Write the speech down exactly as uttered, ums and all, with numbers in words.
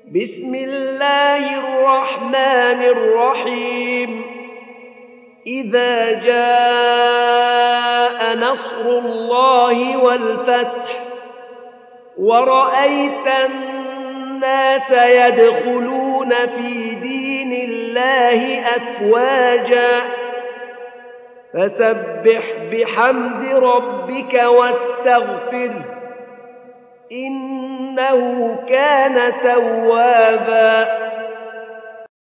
بسم الله الرحمن الرحيم إذا جاء نصر الله والفتح ورأيت الناس يدخلون في دين الله أفواجا فسبح بحمد ربك واستغفره إنه كان توابا